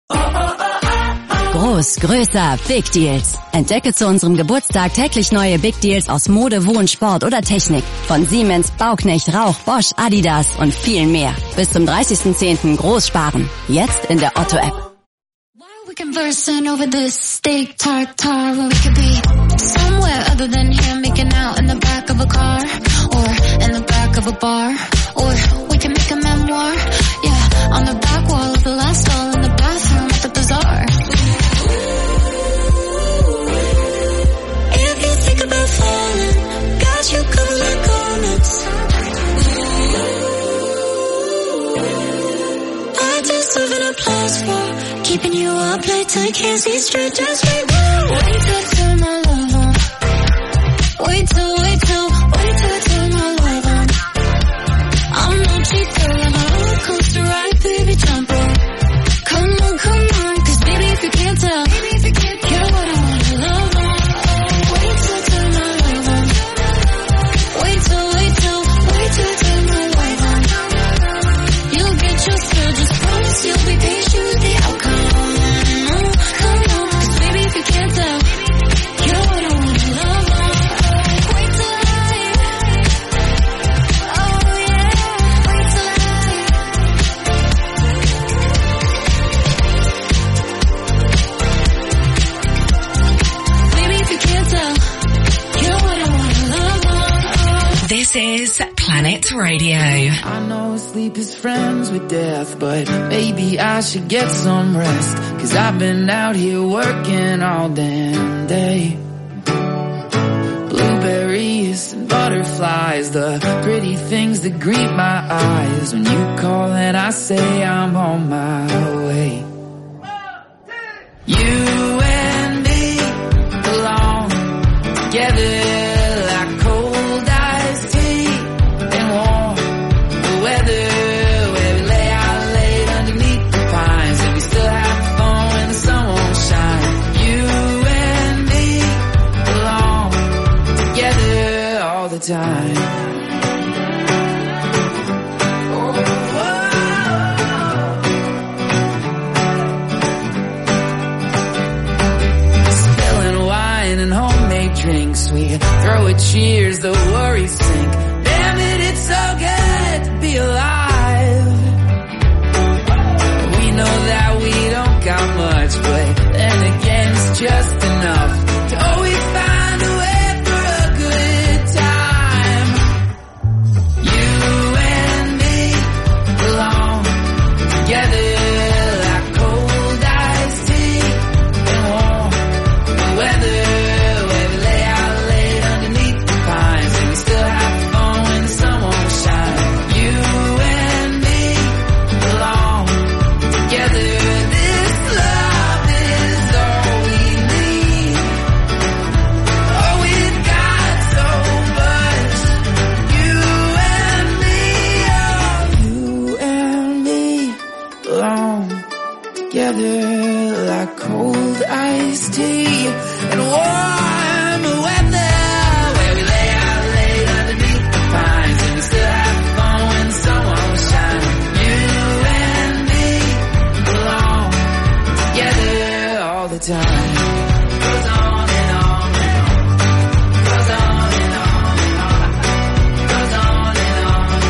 Groß, größer, Big Deals. Entdecke zu unserem Geburtstag täglich neue Big Deals aus Mode, Wohn, Sport oder Technik. Von Siemens, Bauknecht, Rauch, Bosch, Adidas und viel mehr. Bis zum 30.10. groß sparen. Jetzt in der Otto-App. Conversing over this steak tartare when we could be somewhere other than here, making out in the back of a car or in the back of a bar, or we can make a memoir, yeah, on the back wall of the last stall in the bathroom at the bazaar. If you think about falling, got you covered like garments. I deserve an applause for keeping you up late till you can't see straight, just wait till I turn my love on. Wait till I turn my love on. I'm no cheat girl, I'm a roller coaster ride, baby, jump on. Come on, cause baby if you can't tell, you're what I wanna love on. Wait till I turn my love on. Wait till I turn my love on. You'll get your fill, just promise you'll be patient with the outcome. This is Planet Radio. I know sleep is friends with death, but maybe I should get some rest, 'cause I've been out here working all damn day. Blueberries and butterflies, the pretty things that greet my eyes. When you call and I say I'm on my way. You and me belong together. Time. Spilling wine and homemade drinks, we throw a cheers, the worries sink. Damn it, it's so good to be alive. We know that we don't got much, but then again it's just enough to always find a way. Like cold iced tea and warm weather, where we lay out late underneath the pines, and we still have fun when the sun won't shine. You and me belong together all the time. Goes on and on and on. Goes on and on and on. Goes on and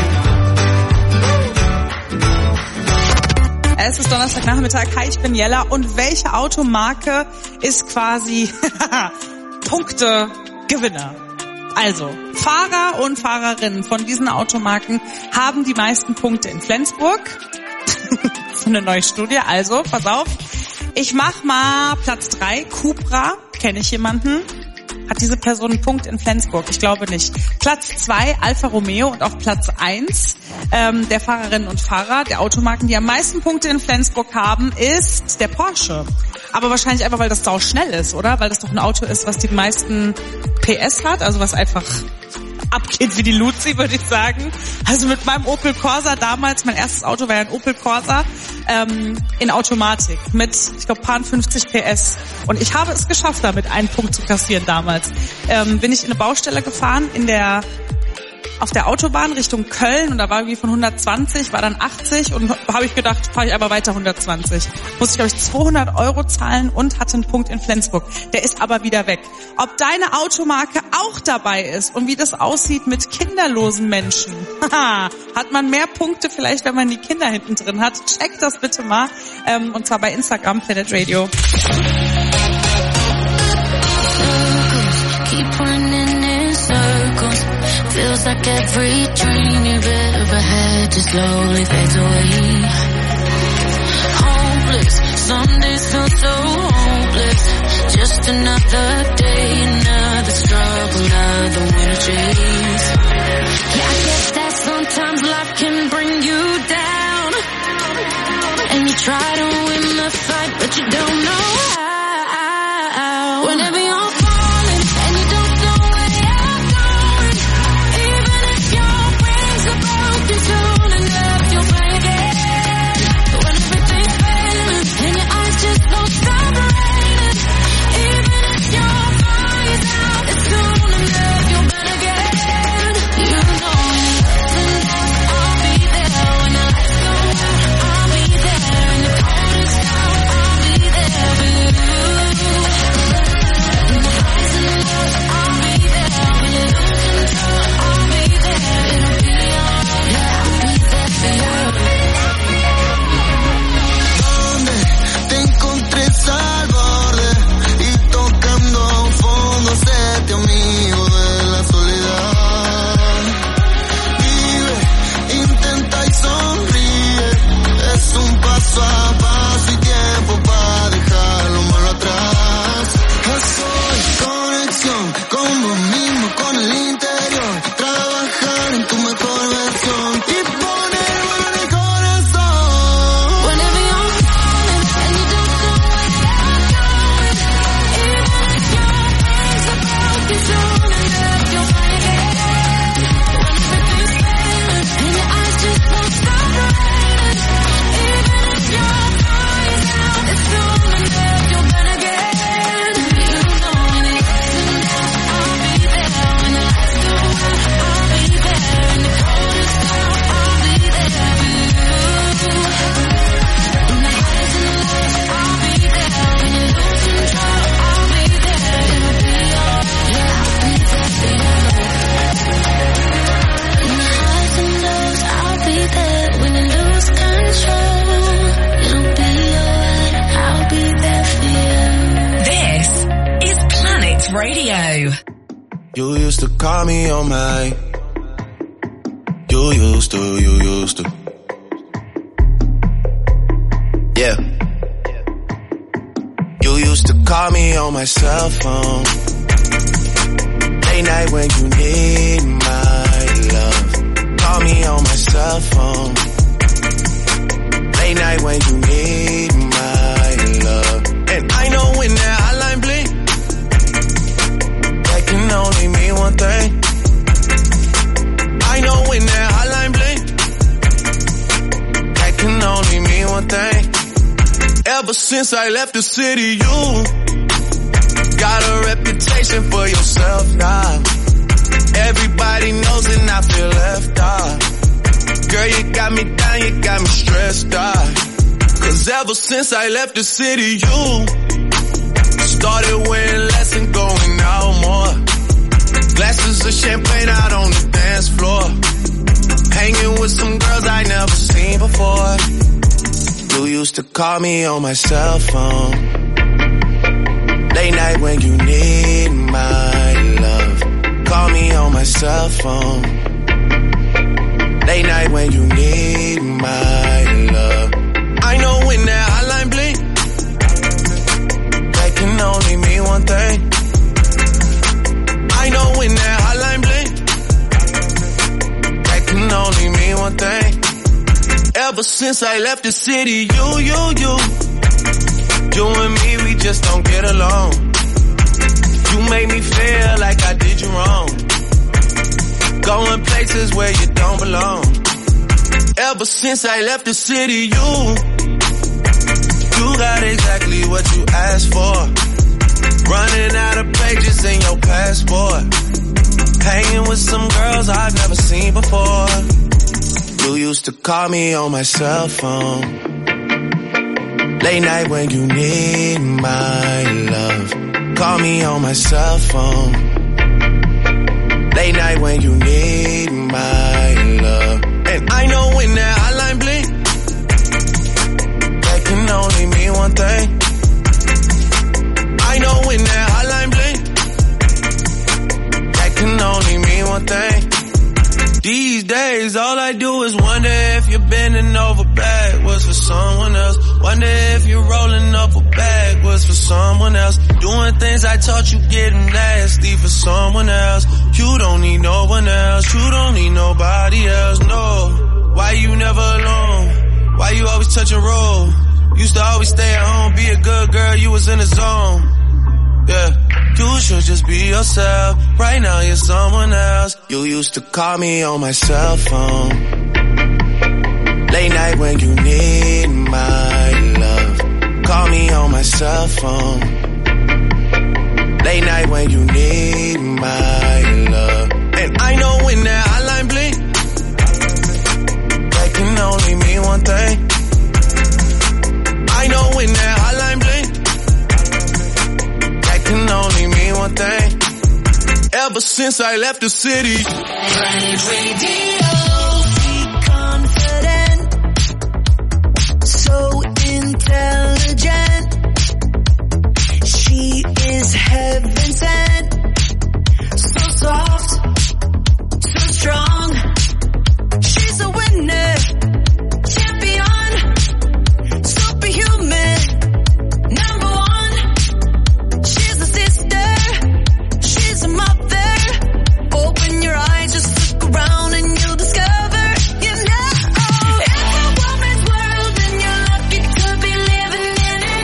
on and on. Es ist Donnerstagnachmittag. Hi, ich bin Jella. Und welche Automarke ist quasi Punktegewinner? Also, Fahrer und Fahrerinnen von diesen Automarken haben die meisten Punkte in Flensburg. So eine neue Studie. Also, pass auf. Ich mach mal Platz 3, Cupra. Kenne ich jemanden? Hat diese Person einen Punkt in Flensburg? Ich glaube nicht. Platz 2, Alfa Romeo, und auch Platz 1 der Fahrerinnen und Fahrer der Automarken, die am meisten Punkte in Flensburg haben, ist der Porsche. Aber wahrscheinlich einfach, weil das sau schnell ist, oder? Weil das doch ein Auto ist, was die meisten PS hat, also was einfach abgeht wie die Luzi, würde ich sagen. Also mit meinem Opel Corsa damals, mein erstes Auto war ja ein Opel Corsa, in Automatik mit, ich glaube, paar 50 PS. Und ich habe es geschafft, damit einen Punkt zu kassieren damals. Bin ich in eine Baustelle gefahren, in der auf der Autobahn Richtung Köln und da war irgendwie von 120, war dann 80 und habe ich gedacht, fahre ich aber weiter 120. Musste ich, glaube ich, 200 € zahlen und hatte einen Punkt in Flensburg. Der ist aber wieder weg. Ob deine Automarke auch dabei ist und wie das aussieht mit kinderlosen Menschen. Hat man mehr Punkte vielleicht, wenn man die Kinder hinten drin hat? Checkt das bitte mal. Und zwar bei Instagram, Planet Radio. Keep running in circles. Feels like every dream you've ever had just slowly fades away. Hopeless, some days feel so hopeless. Just another day, another struggle, another winter chase. Yeah, I guess that sometimes life can bring you down. And you try to win the fight, but you don't know how. Whenever you're Radio. You used to call me on my. You used to. Yeah. You used to call me on my cell phone. Late night when you need my love. Call me on my cell phone. Late night when you need my love. And I know when that hotline blink, that can only mean one thing. I know when that hotline blink, that can only mean one thing. Ever since I left the city, you got a reputation for yourself now. Everybody knows and I feel left out. Girl, you got me down, you got me stressed out. Cause ever since I left the city, you started wearing less and going out more. Glasses of champagne out on the dance floor. Hanging with some girls I never seen before. You used to call me on my cell phone. Late night when you need my love. Call me on my cell phone. Late night when you need my love. I know when that hotline blink, that can only mean one thing. I know when that hotline blink, that can only mean one thing. Ever since I left the city, you and me, we just don't get along. You made me feel like I did you wrong. Going places where you don't belong. Ever since I left the city, you got exactly what you asked for. Running out of pages in your passport. hanging with some girls I've never seen before. You used to call me on my cell phone, late night when you need my love. Call me on my cell phone, late night when you need my love. And I know when that hotline blink, that can only mean one thing. I know when that hotline blink, that can only mean one thing. These days, all I do is wonder if you're bending over backwards for someone else. Wonder if you're rolling up a backwards for someone else. Doing things I taught you, getting nasty for someone else. You don't need no one else. You don't need nobody else, no. Why you never alone? Why you always touch and roll? Used to always stay at home, be a good girl, you was in the zone. Yeah, you should just be yourself. Right now you're someone else. You used to call me on my cell phone, late night when you need my love. Call me on my cell phone, late night when you need my love. And I know when that hotline blink, that can only mean one thing. I know when that hotline blink, can only mean one thing. Ever since I left the city, Planet Radio, confident, so intelligent. She is heaven sent, so soft, so strong. She's a winner, champion, superhuman, number one. She's a sister, she's a mother. Open your eyes, just look around and you'll discover, you know, it's a woman's world and you're lucky to be living in it.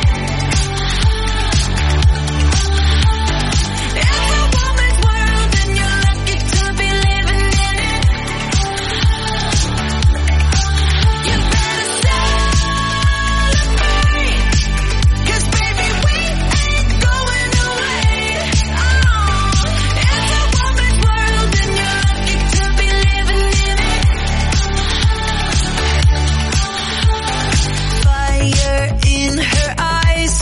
It's a woman's world and you're lucky to be living in it. You better celebrate, 'cause baby we ain't going away. It's a woman's world and you're lucky to be living in it. Fire in her eyes,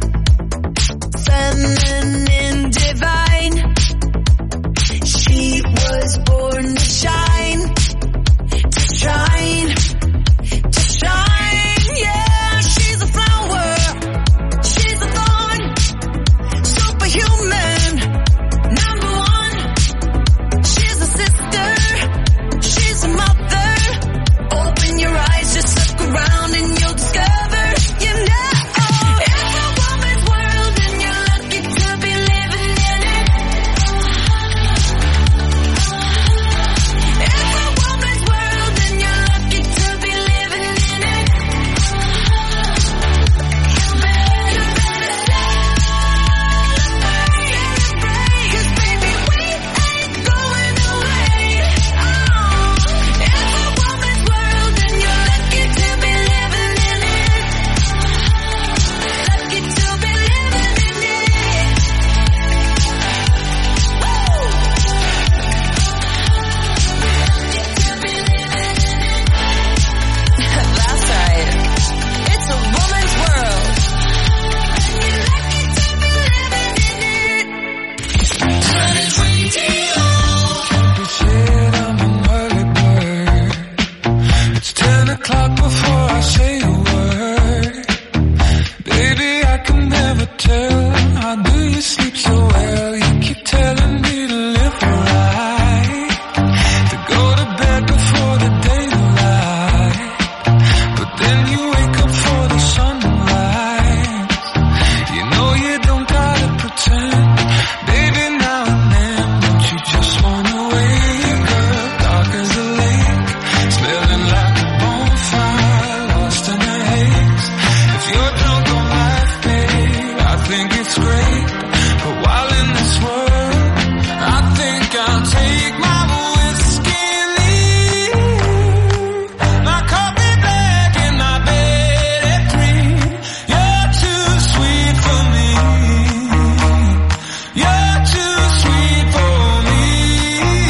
feminine, divine. She was born to shine, to shine, to shine. Yeah, she's a flower, she's a thorn, superhuman, number one. She's a sister, she's a mother. Open your eyes, just look around and you'll discover, you know, it's a woman's world and you're lucky to be living in it. It's a woman's world and you're lucky to be living in it. You better celebrate, 'cause baby we ain't going away. It's a woman's world and you're lucky to be living in it. Lucky to be living in it. Woo! That's right. It's a woman's world. You're lucky to be living in it. Planet Radio. Shit, I'm an early bird. It's 10 o'clock before I say a word. Baby, I can never tell. How do you sleep so well? You keep telling me to live right, to go to bed before the daylight. But then you wake up for the sunrise. You know you don't gotta pretend. Baby, now and then, don't you just wanna wake up dark as a lake, smelling like a bonfire, lost in a haze. If you're drunk on life, babe, I think it's great. But while in this world, I think I'll take my whiskey and leave. My coffee black and my bed at 3. You're too sweet for me. You're too sweet for me.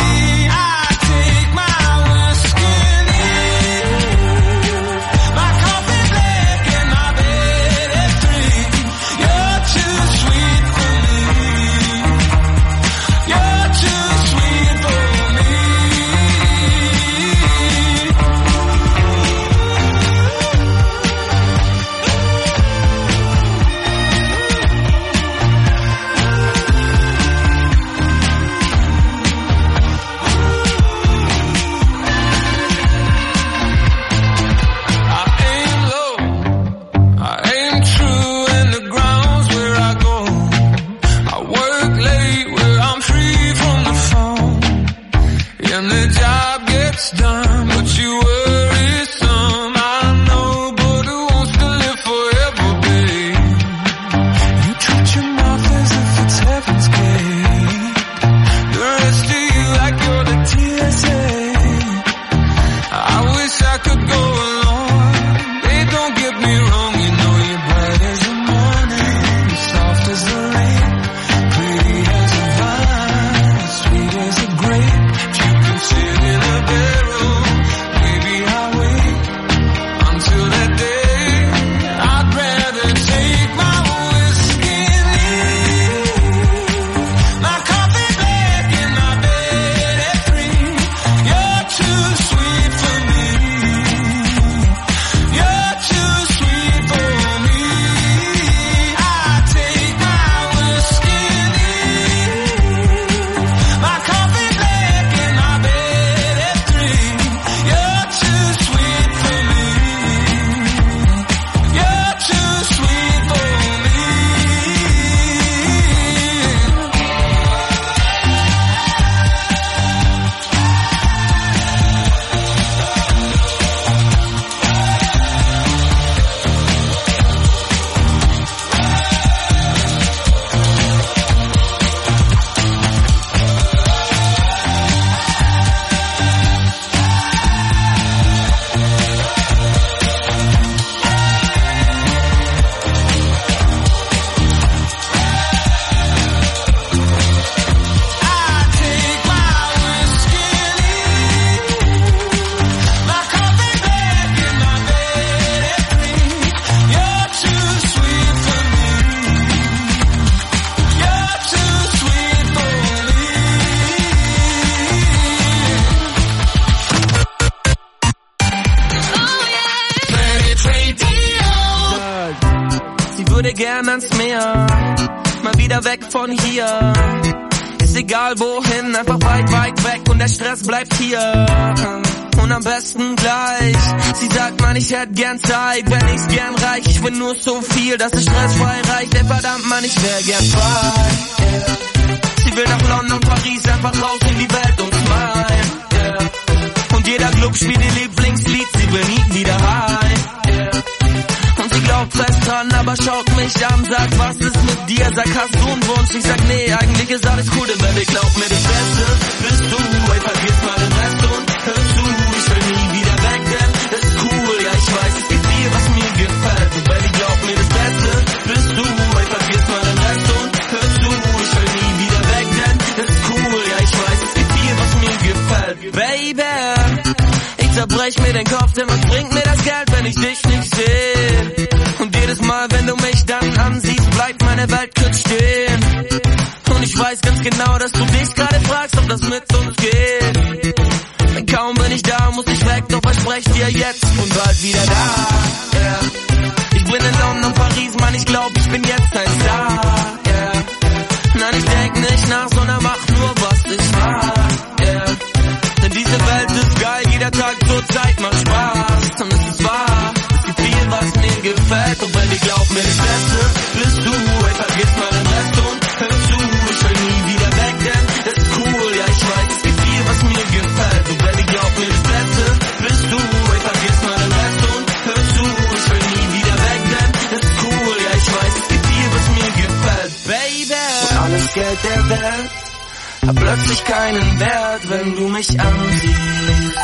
gern ans Meer, mal wieder weg von hier. Ist egal wohin, einfach weit, weit weg und der Stress bleibt hier. Und am besten gleich. Sie sagt, Mann, ich hätte gern Zeit, wenn ich's gern reich. Ich will nur so viel, dass es stressfrei reicht. Ey, verdammt, Mann, ich wär gern frei. Yeah. Sie will nach London, Paris, einfach raus in die Welt und smile. Yeah. Und jeder Club spielt ihr Lieblingslied, sie will nie wieder heim. Yeah. Und sie glaubt fest dran, aber schaut mich an, sagt, was ist mit dir? Sag, hast du einen Wunsch? Ich sag, nee, eigentlich ist alles cool, denn Baby, glaub mir, das Beste bist du. Ey, vergiss mal den Rest und hör zu. Ich will nie wieder weg, denn das ist cool. Ja, ich weiß, es gibt viel, was mir gefällt. Und Baby, glaub mir, das Beste bist du. Ey, vergiss mal den Rest und hör zu. Ich will nie wieder weg, denn das ist cool. Ja, ich weiß, es gibt viel, was mir gefällt. Baby, ich zerbrech mir den Kopf, denn was bringt mir das Geld, wenn ich dich nicht sehe? Und jedes Mal, wenn du mich dann ansiehst, bleibt meine Welt kurz stehen. Und ich weiß ganz genau, dass du dich gerade fragst, ob das mit uns geht. Denn kaum bin ich da, muss ich weg, doch versprech dir jetzt und bald wieder da. Yeah. Ich bin in London, Paris, Mann, ich glaub, ich bin jetzt ein Star. Yeah. Nein, ich denk nicht nach, sondern mach nur, was ich mag. Yeah. Denn diese Welt ist geil, jeder Tag zur Zeit macht Spaß. Und es ist wahr, es gibt viel, was mir gefällt. Und wenn ich glaub mir, das Beste bist du. Ey, vergiss mal den Rest und hör zu. Ich will nie wieder weg, denn das ist cool. Ja, ich weiß, es gibt viel, was mir gefällt. Und wenn ich glaub mir, das Beste bist du. Ey, vergiss mal den Rest und hör zu. Ich will nie wieder weg, denn das ist cool. Ja, ich weiß, es gibt viel, was mir gefällt. Baby, und alles Geld der Welt hat plötzlich keinen Wert, wenn du mich ansiehst.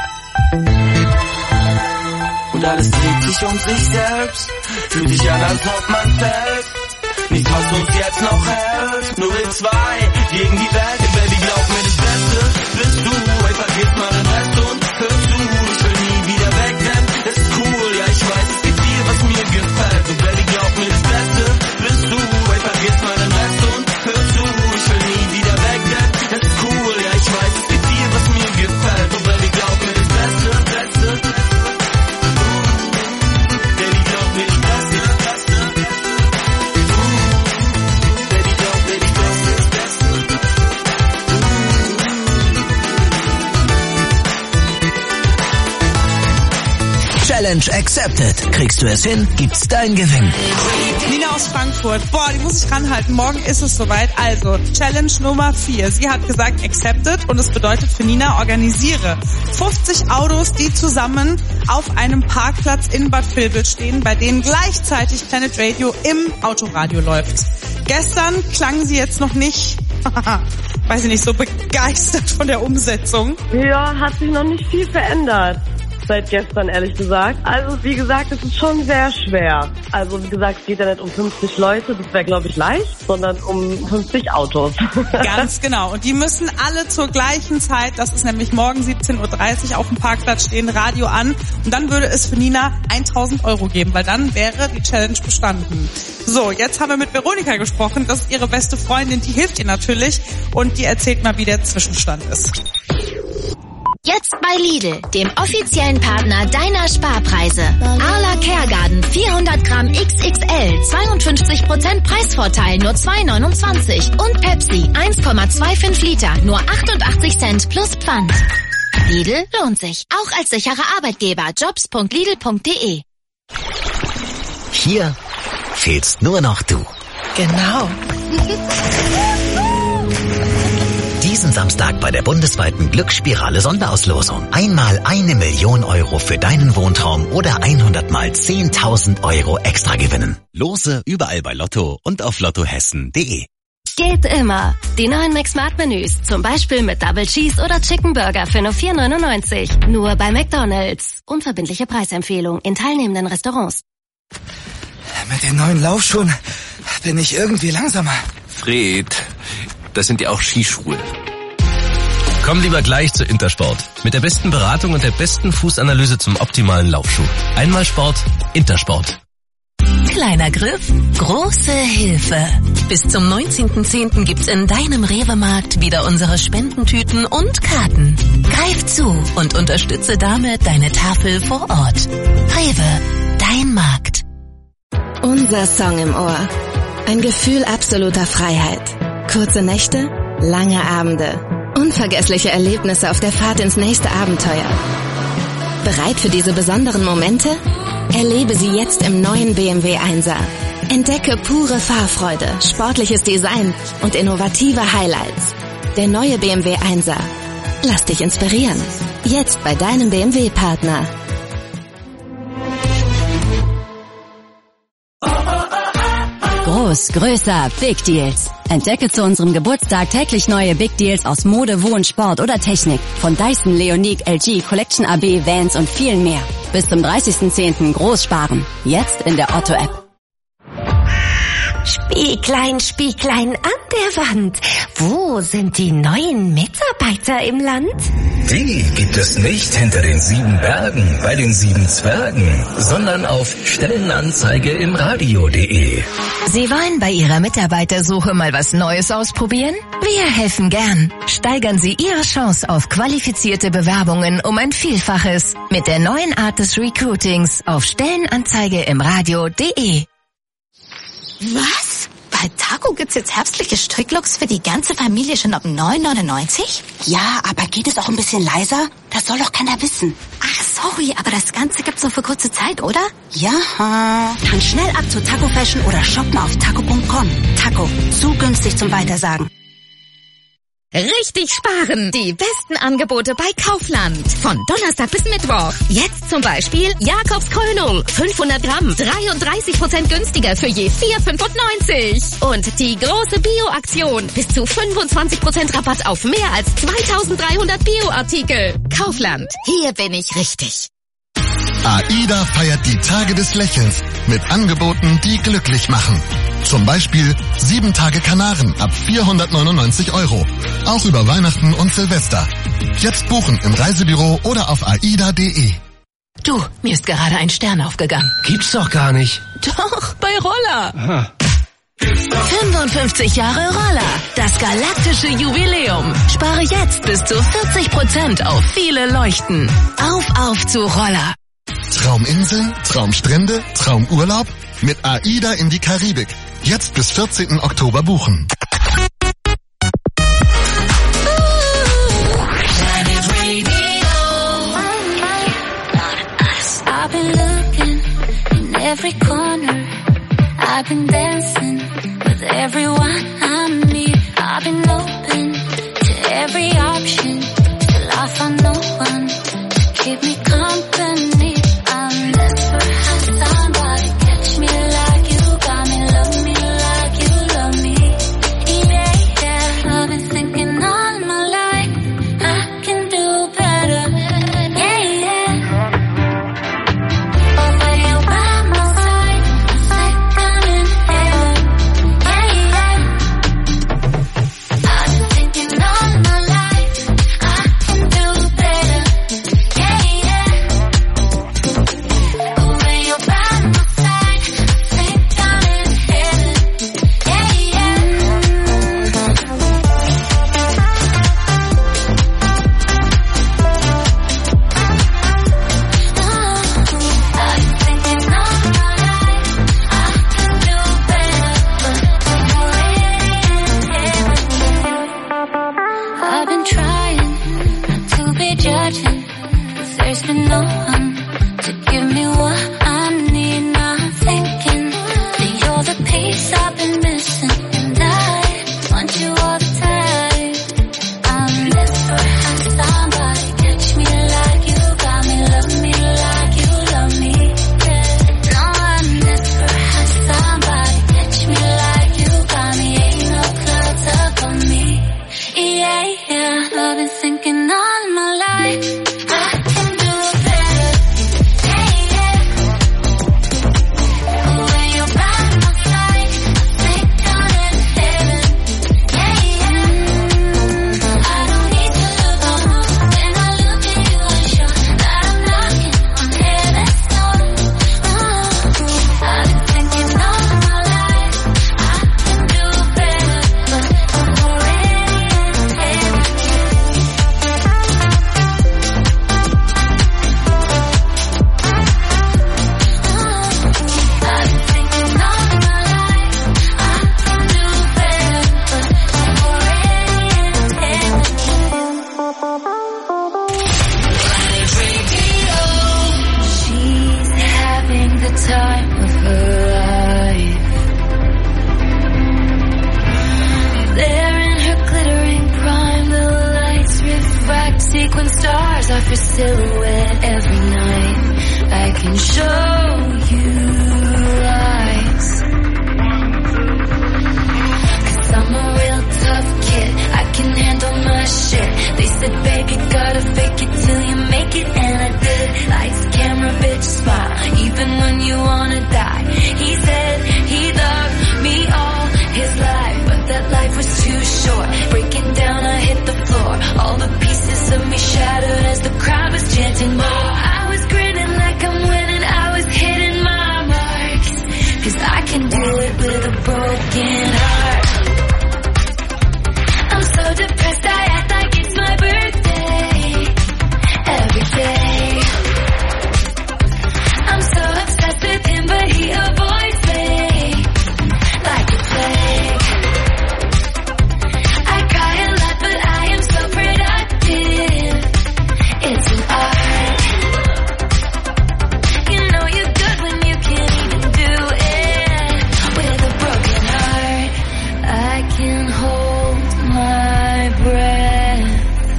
Und alles dreht sich um sich selbst, fühlt sich an, als ob man fällt. Nichts, was uns jetzt noch hält, nur wir zwei gegen die Welt. Baby, glaub mir, das Beste bist du. Ey, vergiss mal den Rest und hör zu. Ich will nie wieder weg, denn das ist cool. Ja, ich weiß, es gibt viel, was mir gefällt. Und Baby, glaub mir, das Beste bist du. Ey, vergiss mal den Rest und hör zu. Ich will nie wieder weg, denn das ist cool. Ja, ich weiß, es gibt viel, was mir gefällt. Und Baby, glaub mir, das Beste, Beste. Baby, glaub mir, das Beste, Beste. Baby, glaub mir, das Beste. Challenge accepted. Kriegst du es hin, gibt's dein Gewinn. Nina aus Frankfurt. Boah, die muss ich ranhalten. Morgen ist es soweit. Also, Challenge Nummer 4. Sie hat gesagt accepted und es bedeutet für Nina, organisiere 50 Autos, die zusammen auf einem Parkplatz in Bad Vilbel stehen, bei denen gleichzeitig Planet Radio im Autoradio läuft. Gestern klang sie jetzt noch nicht, weiß ich nicht, so begeistert von der Umsetzung. Ja, hat sich noch nicht viel verändert seit gestern, ehrlich gesagt. Also wie gesagt, es ist schon sehr schwer. Also wie gesagt, es geht ja nicht um 50 Leute, das wäre glaube ich leicht, sondern um 50 Autos. Ganz genau. Und die müssen alle zur gleichen Zeit, das ist nämlich morgen 17.30 Uhr auf dem Parkplatz stehen, Radio an. Und dann würde es für Nina 1.000 € geben, weil dann wäre die Challenge bestanden. So, jetzt haben wir mit Veronika gesprochen. Das ist ihre beste Freundin, die hilft ihr natürlich. Und die erzählt mal, wie der Zwischenstand ist. Jetzt bei Lidl, dem offiziellen Partner deiner Sparpreise. Arla Caregarden 400 Gramm XXL, 52% Preisvorteil, nur 2,29. Und Pepsi 1,25 Liter, nur 88 Cent plus Pfand. Lidl lohnt sich, auch als sicherer Arbeitgeber. Jobs.lidl.de. Hier fehlst nur noch du. Genau. Diesen Samstag bei der bundesweiten Glücksspirale Sonderauslosung. Einmal 1 Million € für deinen Wohntraum oder 100 mal 10.000 € extra gewinnen. Lose überall bei Lotto und auf lottohessen.de. Geht immer. Die neuen McSmart-Menüs, zum Beispiel mit Double Cheese oder Chicken Burger für nur 4,99. Nur bei McDonald's. Unverbindliche Preisempfehlung in teilnehmenden Restaurants. Mit den neuen Laufschuhen bin ich irgendwie langsamer. Fred, das sind ja auch Skischuhe. Komm lieber gleich zu Intersport. Mit der besten Beratung und der besten Fußanalyse zum optimalen Laufschuh. Einmal Sport, Intersport. Kleiner Griff, große Hilfe. Bis zum 19.10. gibt's in deinem Rewe-Markt wieder unsere Spendentüten und Karten. Greif zu und unterstütze damit deine Tafel vor Ort. Rewe, dein Markt. Und Unser Song im Ohr. Ein Gefühl absoluter Freiheit. Kurze Nächte, lange Abende. Unvergessliche Erlebnisse auf der Fahrt ins nächste Abenteuer. Bereit für diese besonderen Momente? Erlebe sie jetzt im neuen BMW 1er. Entdecke pure Fahrfreude, sportliches Design und innovative Highlights. Der neue BMW 1er. Lass dich inspirieren. Jetzt bei deinem BMW-Partner. Groß, größer, Big Deals. Entdecke zu unserem Geburtstag täglich neue Big Deals aus Mode, Wohn, Sport oder Technik. Von Dyson, Leonique, LG, Collection AB, Vans und viel mehr. Bis zum 30.10. groß sparen. Jetzt in der Otto-App. Spieglein, Spieglein an der Wand. Wo sind die neuen Mitarbeiter im Land? Die gibt es nicht hinter den 7 Bergen bei den 7 Zwergen, sondern auf Stellenanzeige im Radio.de. Sie wollen bei Ihrer Mitarbeitersuche mal was Neues ausprobieren? Wir helfen gern. Steigern Sie Ihre Chance auf qualifizierte Bewerbungen um ein Vielfaches mit der neuen Art des Recruitings auf Stellenanzeige im Radio.de. Was? Bei Taco gibt's jetzt herbstliche Stricklooks für die ganze Familie schon ab 9,99? Ja, aber geht es auch ein bisschen leiser? Das soll doch keiner wissen. Ach, sorry, aber das Ganze gibt's nur für kurze Zeit, oder? Ja. Dann schnell ab zu Taco Fashion oder shoppen auf taco.com. Taco, zu günstig zum Weitersagen. Richtig sparen! Die besten Angebote bei Kaufland. Von Donnerstag bis Mittwoch. Jetzt zum Beispiel Jakobskrönung. 500 Gramm. 33% günstiger für je 4,95. Und die große Bio-Aktion. Bis zu 25% Rabatt auf mehr als 2300 Bio-Artikel. Kaufland. Hier bin ich richtig. AIDA feiert die Tage des Lächelns mit Angeboten, die glücklich machen. Zum Beispiel 7 Tage Kanaren ab 499 €. Auch über Weihnachten und Silvester. Jetzt buchen im Reisebüro oder auf aida.de. Du, mir ist gerade ein Stern aufgegangen. Gibt's doch gar nicht. Doch, bei Roller. Aha. 55 Jahre Roller. Das galaktische Jubiläum. Spare jetzt bis zu 40% auf viele Leuchten. Auf zu Roller. Trauminseln, Traumstrände, Traumurlaub? Mit AIDA in die Karibik. Jetzt bis 14. Oktober buchen. I've been looking in every corner. I've been dancing with everyone I meet. I've been open to every option till I found no one to keep me company. I'll never have somebody catch me like you got me, love me like you love me. Yeah, yeah, I've been thinking all my life I can do better. Yeah, yeah. But when you're by my side, it's like I'm in heaven. Yeah, yeah. I've been thinking all my life I can do better. Yeah, yeah. your silhouette every night. I can show you lies. 'Cause I'm a real tough kid, I can handle my shit. They said, babe, you gotta fake it till you make it, and I did. Lights, camera, bitch, smile, even when you wanna die. He said he loved me all his life, but that life was too short. Breaking down, I hit the floor. All the pieces of me shattered as the crowd was chanting more. I was grinning like I'm winning, I was hitting my marks. 'Cause I can do it with a broken heart. I'm so depressed, I act like it's my birthday. Every day I'm so obsessed with him, but he avoids me like a plague. I cry a lot, but I am so productive. It's an art. You know you're good when you can't even do it with a broken heart. I can hold my breath.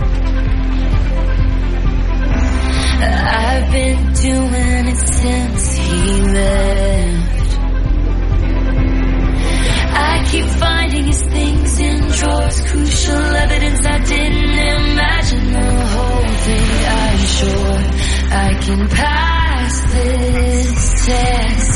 I've been doing it since he left. I keep finding his things in drawers, crucial evidence I didn't imagine. The whole thing, I'm sure I can pass this test.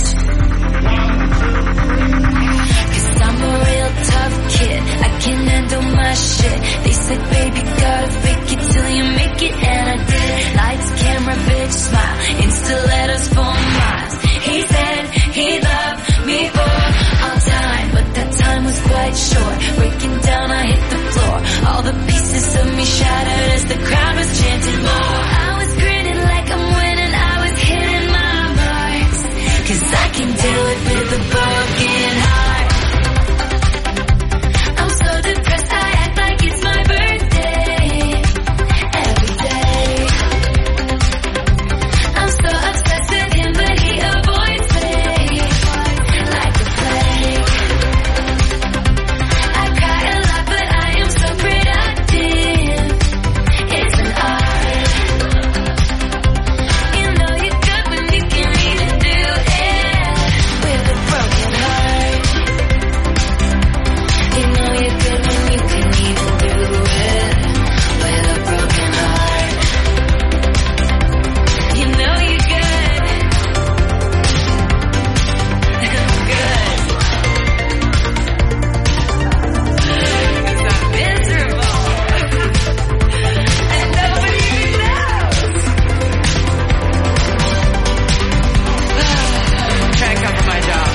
'Cause I'm a real tough kid, I can handle my shit. They said, baby, gotta fake it till you make it, and I did. Lights, camera, bitch, smile, Insta letters for miles. He said he loved me for all time, but that time was quite short. Breaking down, I hit the floor. All the pieces of me shattered as the crowd was chanting more. I was grinning like I'm winning, I was hitting my marks. 'Cause I can do it with a broken heart. I'm so depressed, I act like it's my birthday. Every day I'm so obsessed with him, but he avoids me like a plague. I cry a lot, but I am so productive. It's an art. You know you're good when you can't even do it with a broken heart. You know you're good when you can't even do it with a broken heart. You know you're good. I'm good. 'Cause I'm miserable. And nobody even knows. Try to cover my job.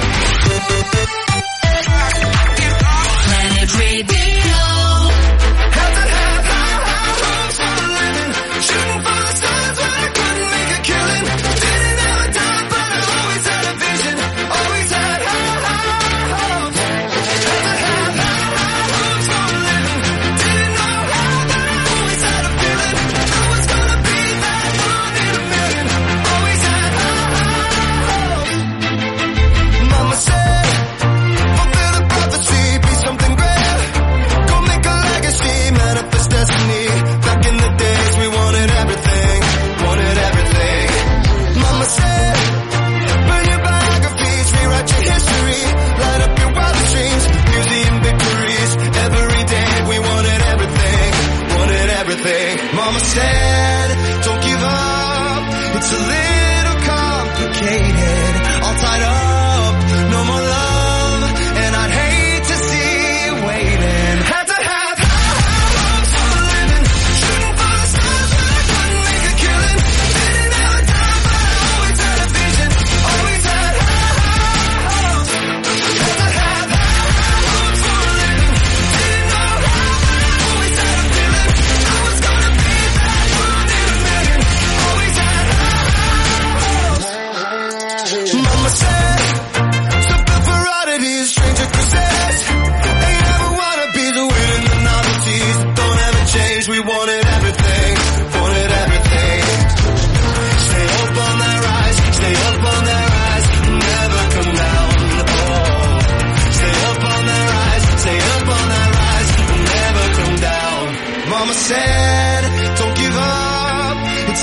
Planet Radio. Had to have high hopes for a living. Shooting for the stars when I couldn't make a killing. Didn't have a dime, but I always had a vision. Always had high hopes. Had to have high hopes for a living. Didn't know how, but I always had a feeling. I was gonna be that one in a million. Always had high hopes. Mama said, fulfill the prophecy, be something great. Go make a legacy, manifest destiny. Back in the days we wanted everything, wanted everything. Mama said, burn your biographies, rewrite your history, light up your wildest dreams, museum victories. Every day we wanted everything, wanted everything. Mama said, don't give up, it's a little complicated. All tied up, no more love, and I'd hate to see you waiting. Had to have high hopes for a living. Shooting for the stars when I couldn't make a killing. Didn't have a dime, but I always had a vision. Always had high hopes. Had to have high hopes for a living. Didn't know how, but I always had a feeling. I was gonna be that one in a million. Always had high hopes. Mama said, something for oddities, stranger crusades. They never wanna be the winning the novelties that don't ever change. We wanted everything, wanted everything. Stay up on that rise, stay up on that rise, never come down. Oh, stay up on that rise, stay up on that rise, never come down. Mama said, don't give up, it's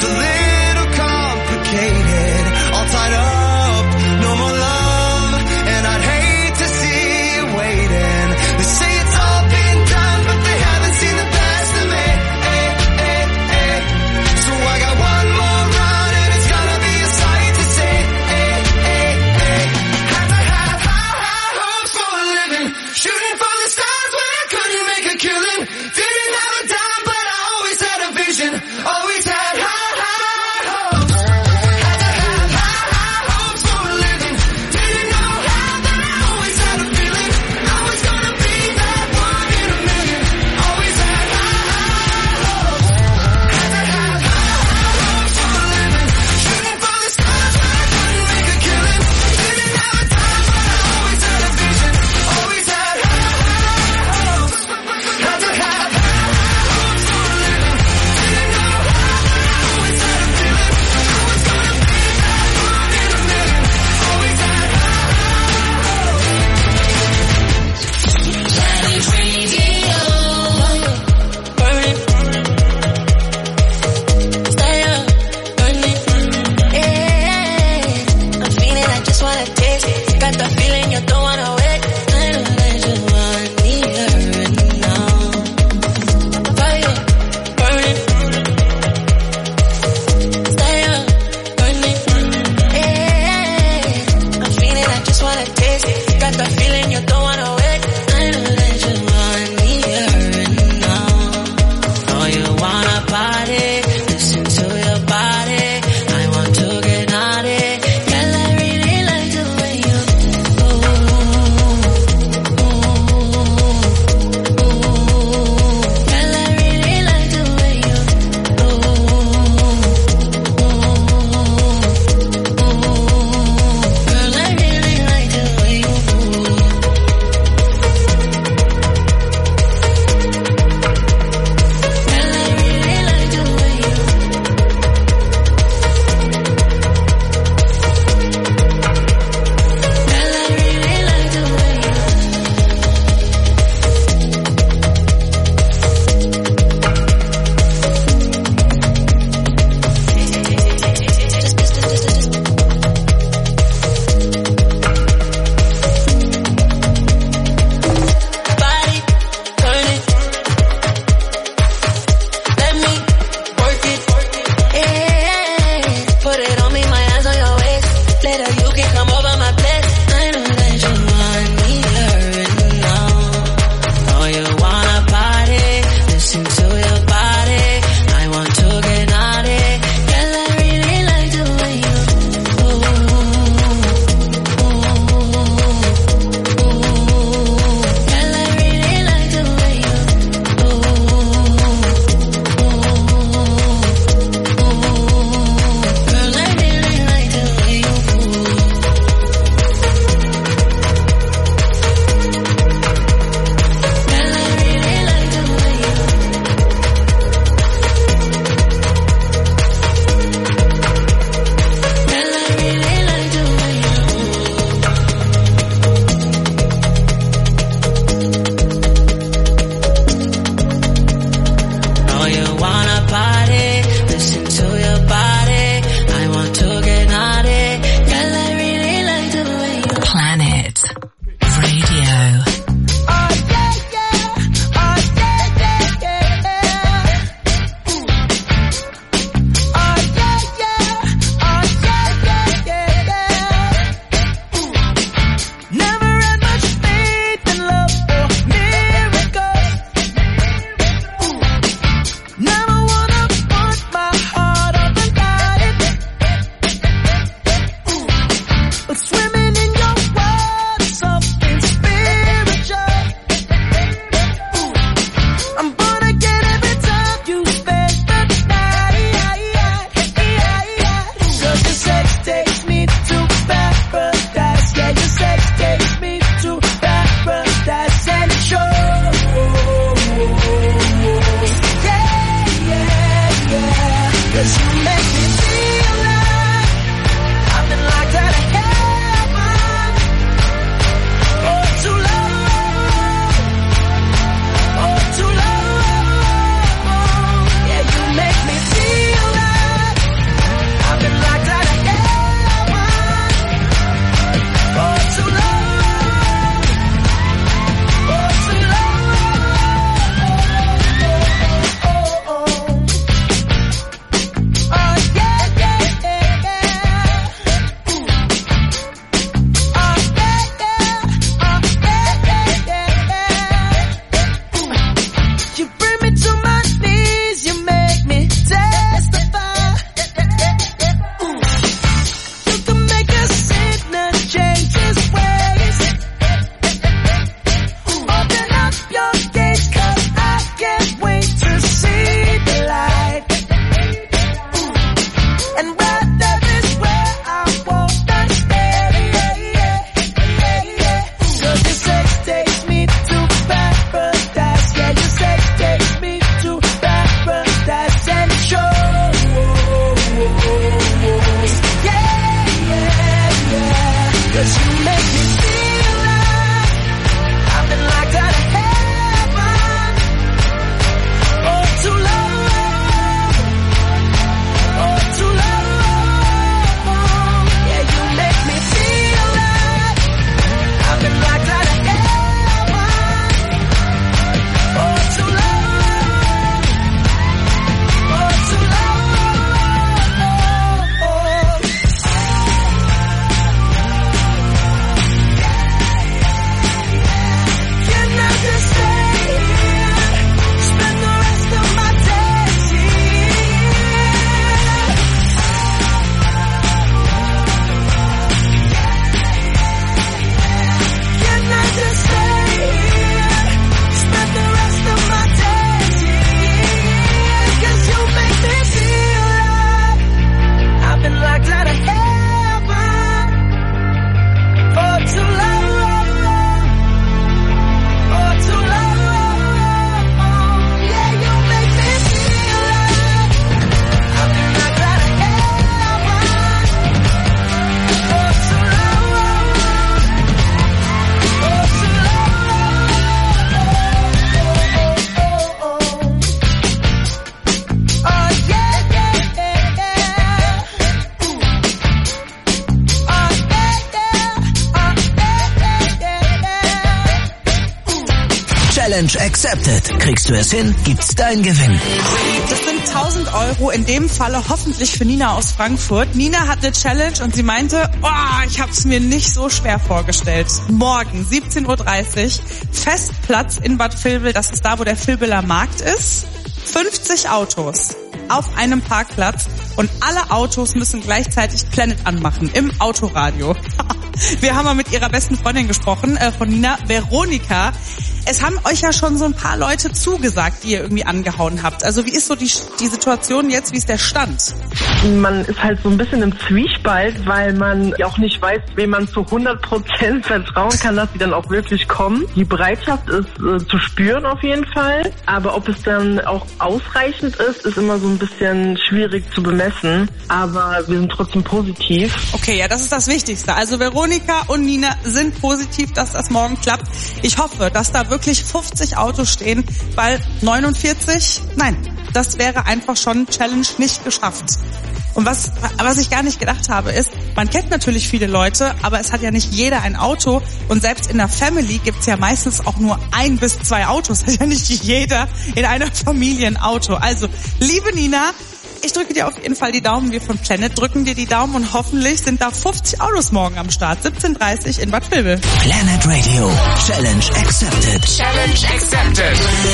Challenge accepted. Kriegst du es hin, gibt's dein Gewinn. Das sind 1.000 Euro, in dem Falle hoffentlich für Nina aus Frankfurt. Nina hat eine Challenge und sie meinte, ich habe es mir nicht so schwer vorgestellt. Morgen, 17.30 Uhr, Festplatz in Bad Vilbel, das ist da, wo der Vilbeler Markt ist. 50 Autos auf einem Parkplatz und alle Autos müssen gleichzeitig Planet anmachen im Autoradio. Wir haben mal mit ihrer besten Freundin gesprochen, von Nina, Veronika. Es haben euch ja schon so ein paar Leute zugesagt, die ihr irgendwie angehauen habt. Also wie ist so die Situation jetzt, wie ist der Stand? Man ist halt so ein bisschen im Zwiespalt, weil man ja auch nicht weiß, wem man zu 100% vertrauen kann, dass sie dann auch wirklich kommen. Die Bereitschaft ist zu spüren auf jeden Fall, aber ob es dann auch ausreichend ist immer so ein bisschen schwierig zu bemessen, aber wir sind trotzdem positiv. Okay, ja, das ist das Wichtigste. Also Veronika und Nina sind positiv, dass das morgen klappt. Ich hoffe, dass da wirklich 50 Autos stehen, weil 49, nein, das wäre einfach schon Challenge nicht geschafft. Und was ich gar nicht gedacht habe, ist, man kennt natürlich viele Leute, aber es hat ja nicht jeder ein Auto und selbst in der Family gibt's ja meistens auch nur 1 bis 2 Autos. Hat ja nicht jeder in einer Familie ein Auto. Also, liebe Nina, ich drücke dir auf jeden Fall die Daumen, wir von Planet drücken dir die Daumen und hoffentlich sind da 50 Autos morgen am Start. 17.30 Uhr in Bad Vilbel. Planet Radio. Challenge accepted. Challenge accepted.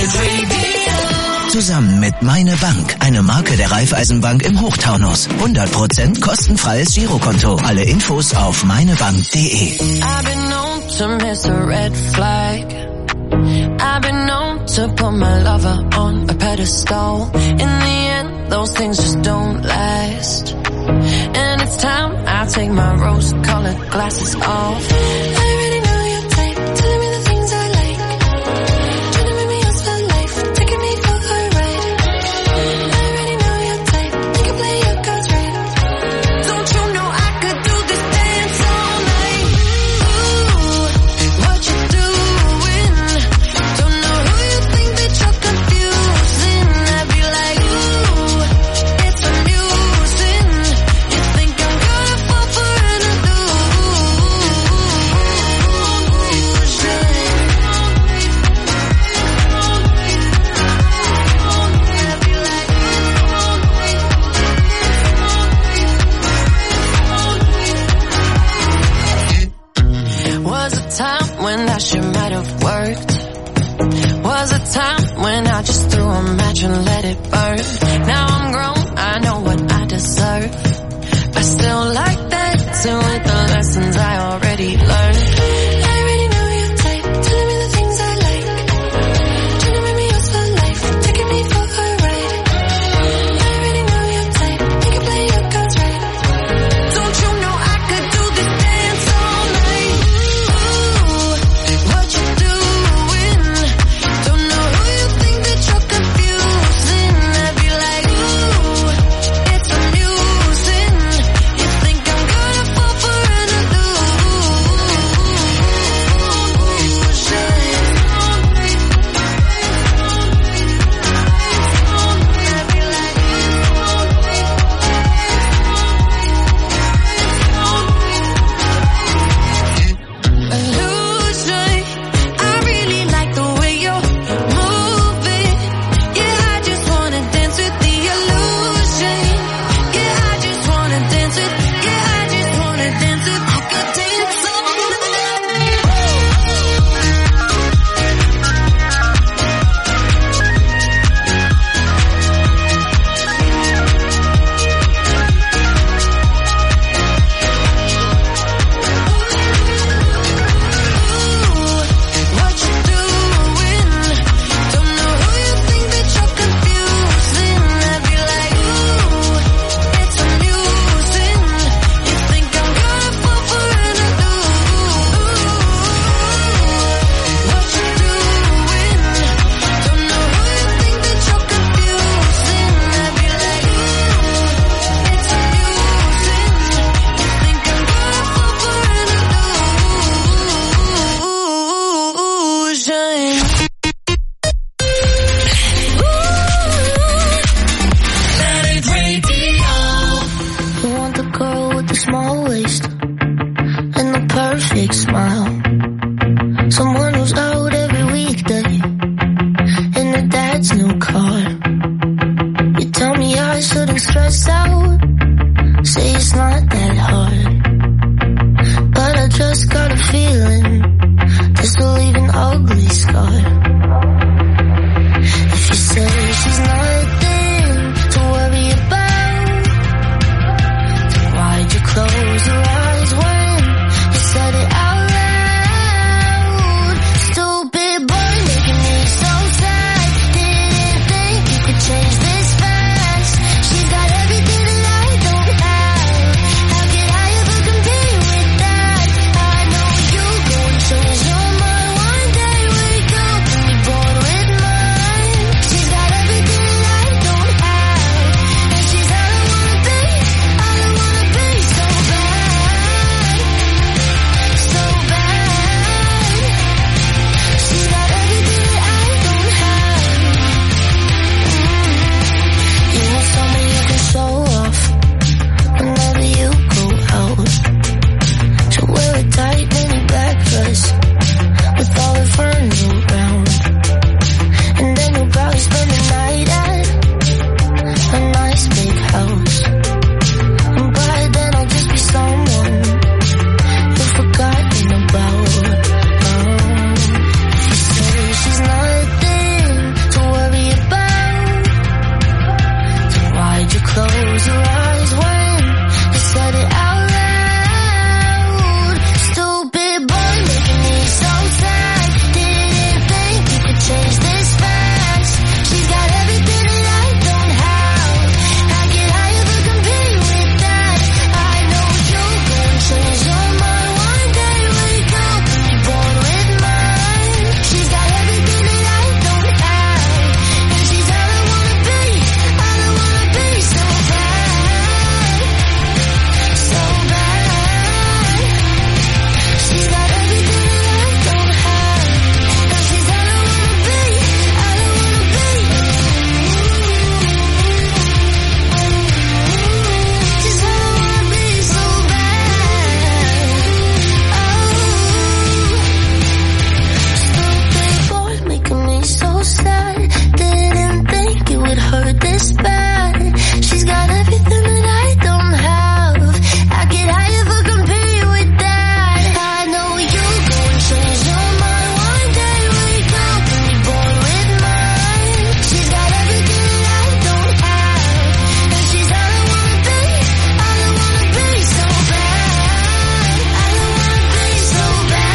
Zusammen mit Meine Bank, eine Marke der Raiffeisenbank im Hochtaunus. 100% kostenfreies Girokonto. Alle Infos auf meinebank.de. I've been known to miss a red flag. I've been known to put my lover on a pedestal. In the end, those things just don't last. And it's time I take my rose-colored glasses off. I already know your type, telling me the things I like. Trying to make me yours for life, taking me for a ride. I already know your type, you can play your cards right. Don't you know I could do this dance all night? Ooh, what you doing? Don't know who you think that you're confusing. I'd be like, ooh, it's amusing. You think I'm gonna fall for an illusion. Was a time when that shit might have worked. Was a time when I just threw a match and let it burn. Now I'm grown, I know what I deserve. I still like that too with the lessons I already learned. I already know your type, telling me the things I like. Trying to make me yours for life, taking me for a ride. I already know your type, you can play your cards right. Don't you know I could do this dance all night? Ooh, what you doing? Don't know who you think that you're confusing. I'd be like, ooh, it's amusing. You think I'm gonna fall for an illusion. ugly scar. If you say she's nothing to worry about, then why'd you close your eyes when you said it out loud? Stupid boy making me so sad. Didn't think you could change this fast. She's got everything that I don't have. How could I ever compete with that? I know you go and change your mind one day. Wake up and be bored with mine. She's got everything that I don't have, and she's all I wanna be. All I wanna be so bad, so bad. She's got everything that I don't have. You want someone you can show off whenever you go out. She'll wear a tight mini black dress with all her friends around, and then you'll probably spend the night at a nice big house. And by then I'll just be someone you've forgotten about. If you say she's nothing to worry about, then why'd you close your eyes when you said it out loud? Stupid boy making me so sad. Didn't think you could change this fast. She's got everything that I don't have. How could I ever compete with that? I know you'll go and change your mind one day. Wake up and be bored with mine. She's got everything that I don't have, and she's all I wanna be. All I wanna be so bad, so bad. She's got everything that I don't have, and she's all I wanna be. All I wanna be. She's all I wanna be so bad. Oh, stupid boy making me so sad. Didn't think it would hurt this bad. She's got everything that I don't have. How could I ever compete with that? I know you'll go and change your mind one day. Wake up and be bored with mine. She's got everything that I don't have, and she's all I wanna be. All I wanna be so bad. All I wanna be so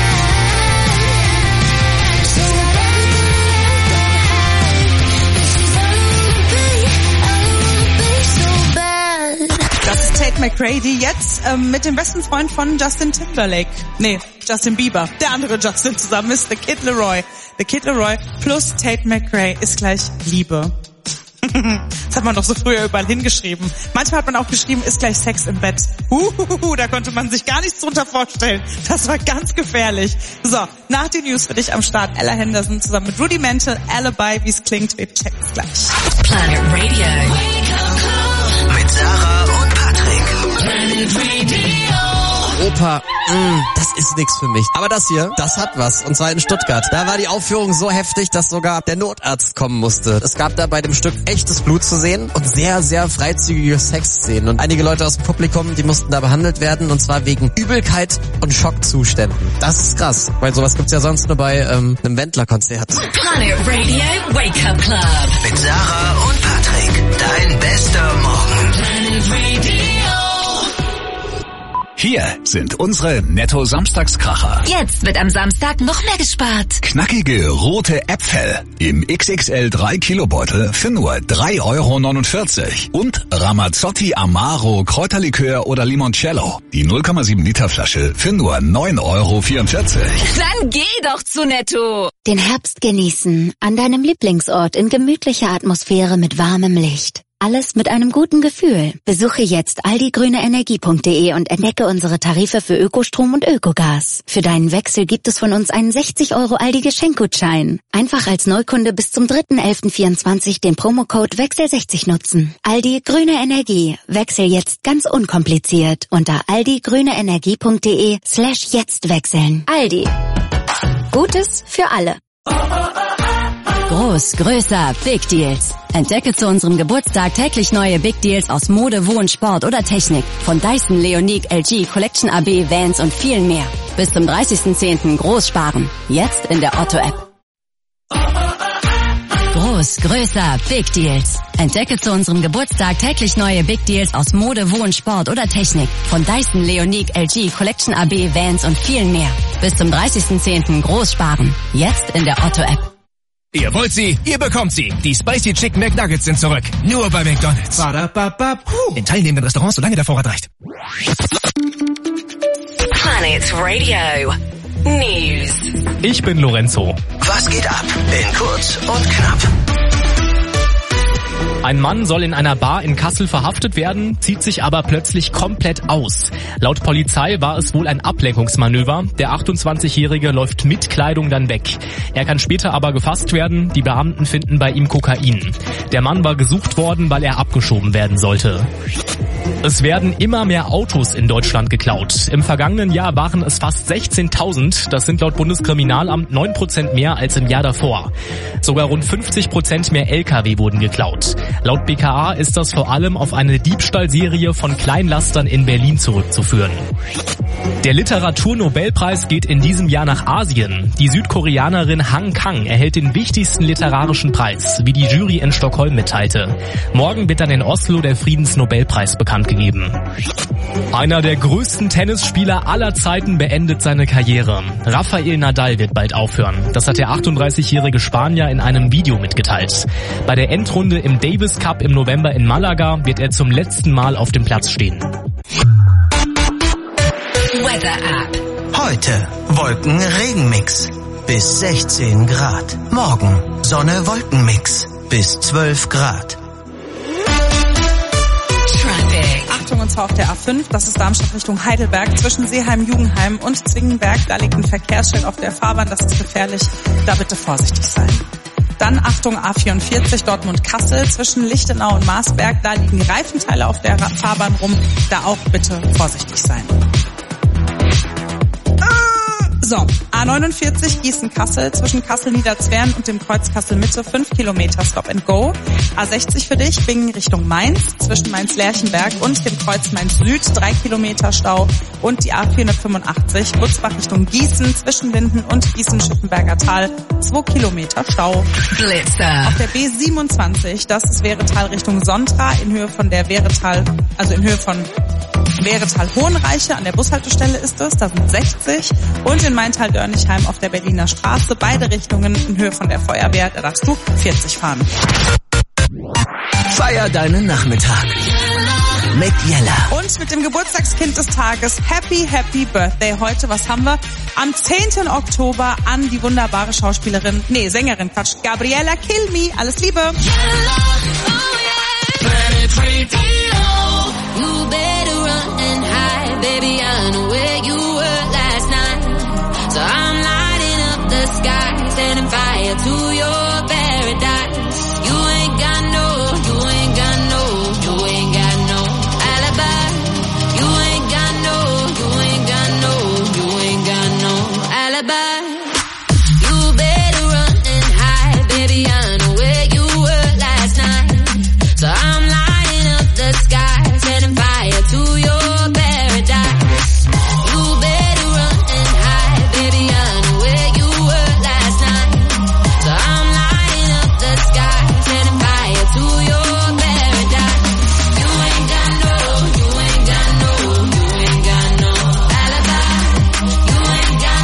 bad. She's got everything that I don't have, and she's all I wanna be. All I wanna be so bad. Das ist Tate McCready jetzt mit dem besten Freund von Justin Timberlake. Nee, Justin Bieber. Der andere Justin zusammen ist The Kid Laroi. The Kid Laroi plus Tate McRae ist gleich Liebe. Das hat man doch so früher überall hingeschrieben. Manchmal hat man auch geschrieben, ist gleich Sex im Bett. Da konnte man sich gar nichts drunter vorstellen. Das war ganz gefährlich. So, nach den News für dich am Start Ella Henderson zusammen mit Rudimental Alibi, wie es klingt. Wir checken es gleich. Planet Radio. Mit Sarah und Patrick. Planet Radio. Oper, das ist nix für mich. Aber das hier, das hat was. Und zwar in Stuttgart. Da war die Aufführung so heftig, dass sogar der Notarzt kommen musste. Es gab da bei dem Stück echtes Blut zu sehen und sehr, sehr freizügige Sexszenen. Und einige Leute aus dem Publikum, die mussten da behandelt werden. Und zwar wegen Übelkeit und Schockzuständen. Das ist krass, weil sowas gibt's ja sonst nur bei einem Wendler-Konzert. Planet Radio Wake Up Club. Mit Sarah und Patrick. Dein bester Morgen. Planet Radio. Hier sind unsere Netto-Samstagskracher. Jetzt wird am Samstag noch mehr gespart. Knackige rote Äpfel im XXL 3 Kilo Beutel für nur 3,49 € und Ramazzotti Amaro Kräuterlikör oder Limoncello, die 0,7 Liter Flasche für nur 9,44 €. Dann geh doch zu Netto. Den Herbst genießen, an deinem Lieblingsort in gemütlicher Atmosphäre mit warmem Licht. Alles mit einem guten Gefühl. Besuche jetzt aldigrüneenergie.de und entdecke unsere Tarife für Ökostrom und Ökogas. Für deinen Wechsel gibt es von uns einen 60 € Aldi-Geschenkgutschein. Einfach als Neukunde bis zum 3.11.24 den Promocode Wechsel60 nutzen. Aldi Grüne Energie. Wechsel jetzt ganz unkompliziert unter aldigrüneenergie.de/jetzt wechseln. Aldi. Gutes für alle. Groß, größer, Big Deals. Entdecke zu unserem Geburtstag täglich neue Big Deals aus Mode, Wohn, Sport oder Technik. Von Dyson, Leonique, LG, Collection AB, Vans und viel mehr. Bis zum 30.10. groß sparen. Jetzt in der Otto-App. Groß, größer, Big Deals. Entdecke zu unserem Geburtstag täglich neue Big Deals aus Mode, Wohn, Sport oder Technik. Von Dyson, Leonique, LG, Collection AB, Vans und viel mehr. Bis zum 30.10. groß sparen. Jetzt in der Otto-App. Ihr wollt sie, ihr bekommt sie. Die Spicy Chicken McNuggets sind zurück. Nur bei McDonald's. In teilnehmenden Restaurants, solange der Vorrat reicht. Planet Radio News. Ich bin Lorenzo. Was geht ab? In kurz und knapp. Ein Mann soll in einer Bar in Kassel verhaftet werden, zieht sich aber plötzlich komplett aus. Laut Polizei war es wohl ein Ablenkungsmanöver. Der 28-Jährige läuft mit Kleidung dann weg. Er kann später aber gefasst werden. Die Beamten finden bei ihm Kokain. Der Mann war gesucht worden, weil er abgeschoben werden sollte. Es werden immer mehr Autos in Deutschland geklaut. Im vergangenen Jahr waren es fast 16.000. Das sind laut Bundeskriminalamt 9% mehr als im Jahr davor. Sogar rund 50% mehr Lkw wurden geklaut. Laut BKA ist das vor allem auf eine Diebstahlserie von Kleinlastern in Berlin zurückzuführen. Der Literaturnobelpreis geht in diesem Jahr nach Asien. Die Südkoreanerin Han Kang erhält den wichtigsten literarischen Preis, wie die Jury in Stockholm mitteilte. Morgen wird dann in Oslo der Friedensnobelpreis bekannt gegeben. Einer der größten Tennisspieler aller Zeiten beendet seine Karriere. Rafael Nadal wird bald aufhören. Das hat der 38-jährige Spanier in einem Video mitgeteilt. Bei der Endrunde im Davis Cup im November in Malaga wird er zum letzten Mal auf dem Platz stehen. Weather App. Heute Wolken-Regen-Mix bis 16 Grad. Morgen Sonne-Wolken-Mix bis 12 Grad. Achtung, und zwar auf der A5, das ist Darmstadt Richtung Heidelberg, zwischen Seeheim-Jugendheim und Zwingenberg. Da liegt ein Verkehrsschild auf der Fahrbahn, das ist gefährlich, da bitte vorsichtig sein. Dann Achtung, A44 Dortmund-Kassel, zwischen Lichtenau und Marsberg, da liegen Reifenteile auf der Fahrbahn rum, da auch bitte vorsichtig sein. So, A49 Gießen-Kassel, zwischen Kassel-Niederzwern und dem Kreuz Kassel-Mitte 5 Kilometer Stop and Go. A60 für dich, Bingen Richtung Mainz, zwischen Mainz-Lerchenberg und dem Kreuz Mainz-Süd 3 Kilometer Stau. Und die A485 Butzbach Richtung Gießen, zwischen Linden und Gießen-Schüttenberger Tal 2 Kilometer Stau. Blitzer. Auf der B27, das ist Wehretal Richtung Sontra, in Höhe von der Wehretal, also in Höhe von Wehretal-Hohenreiche, an der Bushaltestelle ist es, da sind 60. Und in Maintal-Dörnigheim auf der Berliner Straße, beide Richtungen in Höhe von der Feuerwehr, da darfst du 40 fahren. Feier deinen Nachmittag mit Jella. Und mit dem Geburtstagskind des Tages, Happy, Happy Birthday heute. Was haben wir? Am 10. Oktober an die wunderbare Schauspielerin, Sängerin, Gabriella Kilmi. Alles Liebe. You better run and hide, baby, I know where you were last night. So I'm lighting up the sky, setting fire to your paradise. You ain't got no alibi. You ain't got no alibi. You better run and hide, baby, I know where you were last night. So I'm lighting up the sky, setting fire to your paradise. You better run and hide, baby, I know where you were last night. So I'm lighting up the sky, setting fire to your paradise. You ain't got no alibi. You ain't got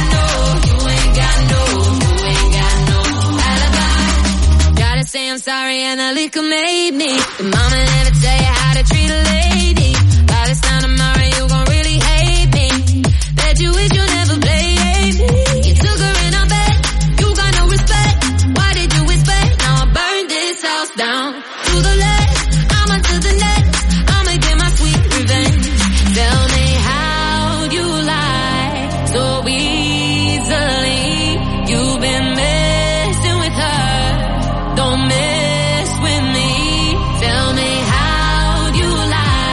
no alibi. Gotta say I'm sorry and the liquor made me. The mama never tell you how to treat a lady. By this time tomorrow you gon' really hate me. Bet you wish you never played me. You took her in her bed, you got no respect. Why did you expect? Now I burned this house down to the left. I'm on to the next. I'ma get my sweet revenge. Tell me how you lie so easily. You've been messing with her. Don't mess with me. Tell me how you lie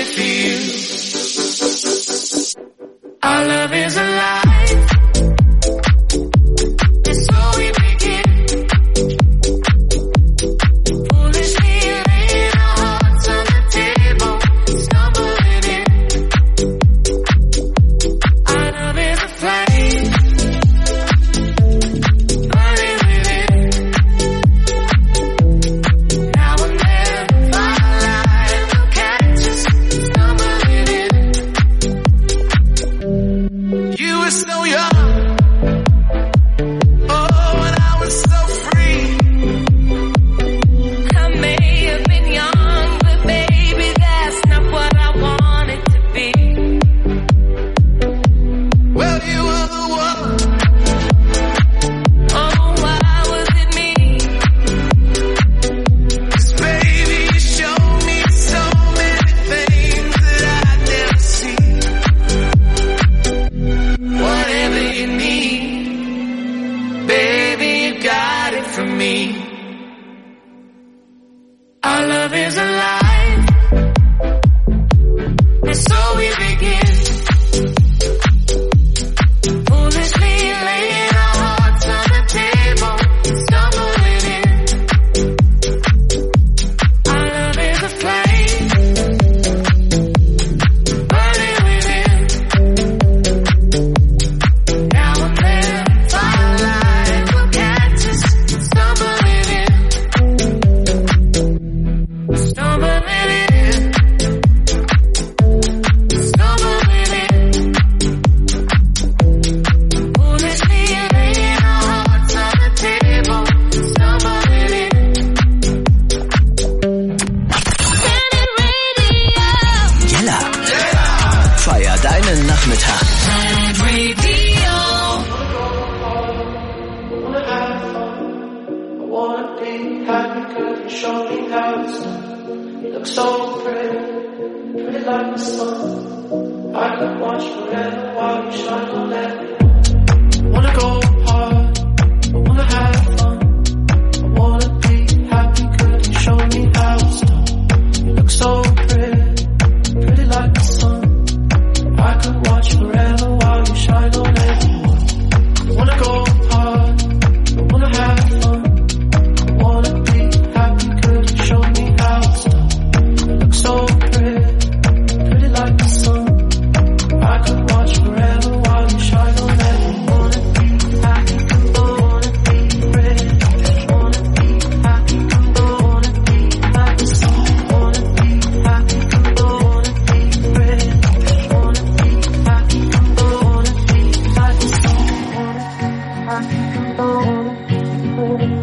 with you. Our love is alive. And so we begin. Foolishly laying our hearts on the table, stumbling in. Our love is a flame, burning within. Now and then, firelight will catch us stumbling in. You were so young. Oh, and I was so free. I may have been young, but baby, that's not what I wanted to be. Well, you were the one. Oh, why was it me? 'Cause baby, you showed me so many things that I'd never seen. Whatever you need, baby, you got it from me. Our love is alive, and so we begin. Foolishly laying our hearts on the table, stumbling in. Our love is a flame, burning within. Now and then, firelight will catch us stumbling in. Stumbling in. Stumbling in. Foolishly laying our hearts on the table, stumbling in. Jella. Feier deinen Nachmittag. Planet Radio. I wanna be happy 'cause you show me how it's done. You look so pretty, pretty like the sun. I could watch forever while you shine on that. I wanna go hard, I wanna have fun. I wanna be happy 'cause you show me how it's done. You look so pretty, pretty like the sun. I could watch forever while you shine on everyone. I wanna go hard, I wanna have fun. I wanna be happy 'cause you show me how it's done. You look so pretty, pretty like the sun. I could watch forever while you shine on everyone. Wanna be happy, I wanna be pretty. Wanna be happy, I wanna be like the sun. Wanna be happy, I wanna be pretty. Wanna be happy, I wanna be like the sun. Wanna be happy, I wanna be pretty.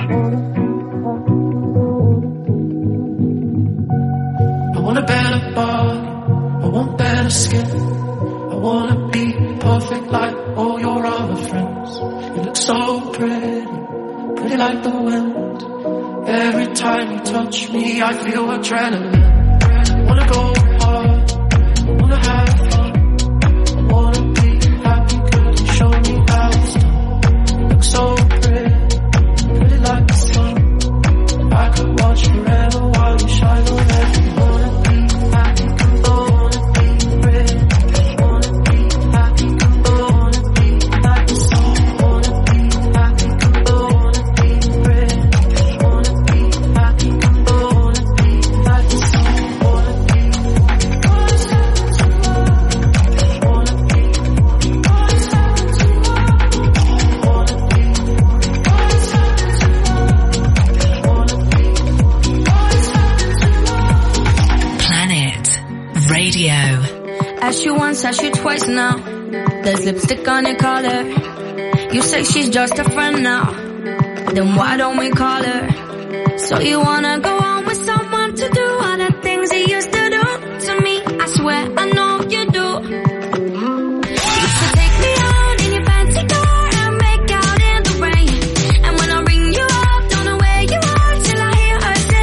I want a better body, I want better skin. I wanna be perfect like all your other friends. You look so pretty, pretty like the wind. Every time you touch me, I feel adrenaline. I wanna go hard, I wanna have fun. I wanna be happy 'cause you show me how it's done. You look so pretty, pretty like the sun. I could watch forever while you shine on everyone. Wanna be happy, I wanna be pretty. Wanna be happy, I wanna be like the sun. Wanna be happy, I wanna be pretty. Wanna be happy, I wanna be like the sun. Wanna be, Planet Radio. Asked you once, asked you twice now. There's lipstick on your collar. You say she's just a friend now. Then why don't we call her? So you wanna go